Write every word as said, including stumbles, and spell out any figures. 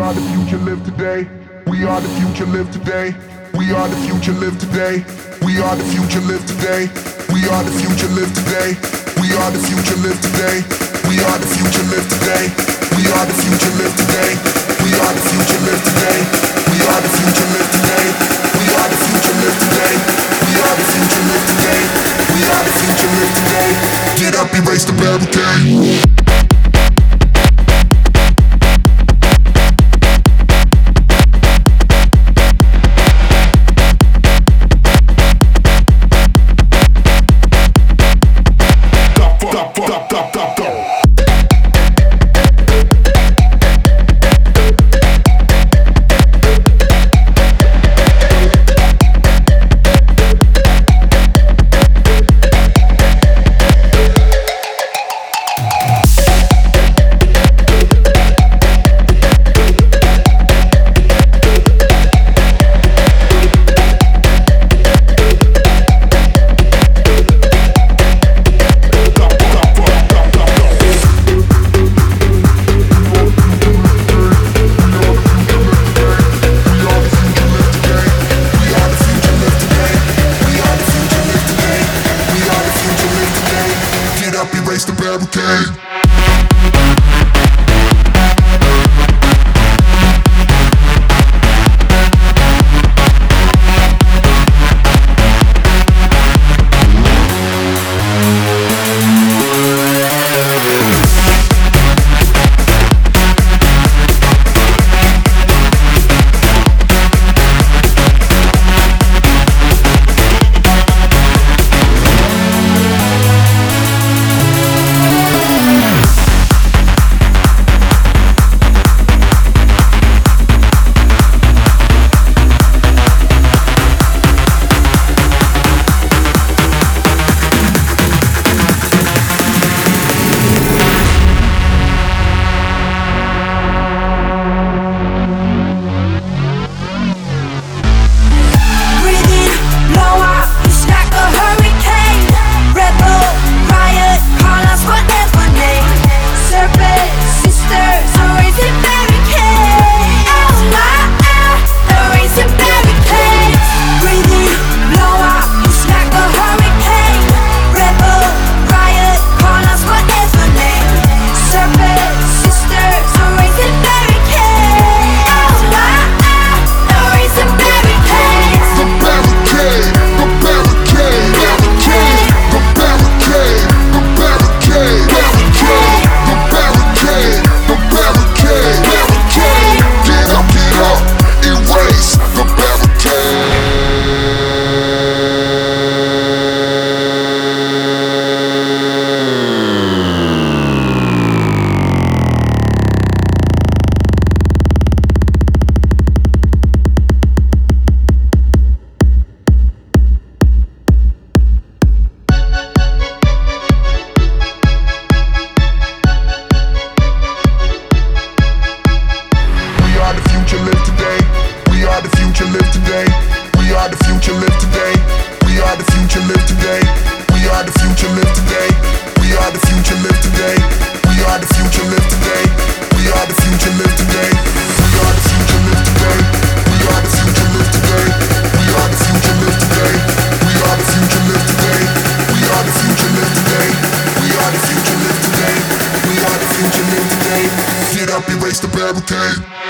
are the future, live today. We are the future, live today. We are the future, live today. We are the future, live today. We are the future, live today. We are the future, live today. We are the future, live today. We are the future, live today. We are the future, live today. We are the future, live today. We are the future, live today. We are the future, live today. We are the future, live today. Get up, erase the barricade. Erase the barricade. Live today. We are the future, live today. We are the future, live today. We are the future, live today. We are the future, live today. We are the future, live today. We are the future, live today. We are the future, live today. We are the future, live today. We are the future, live today. We are the future, live today. We are the future, live today. We are the future, live today. We are the future, live today. Get up, erase the barricade.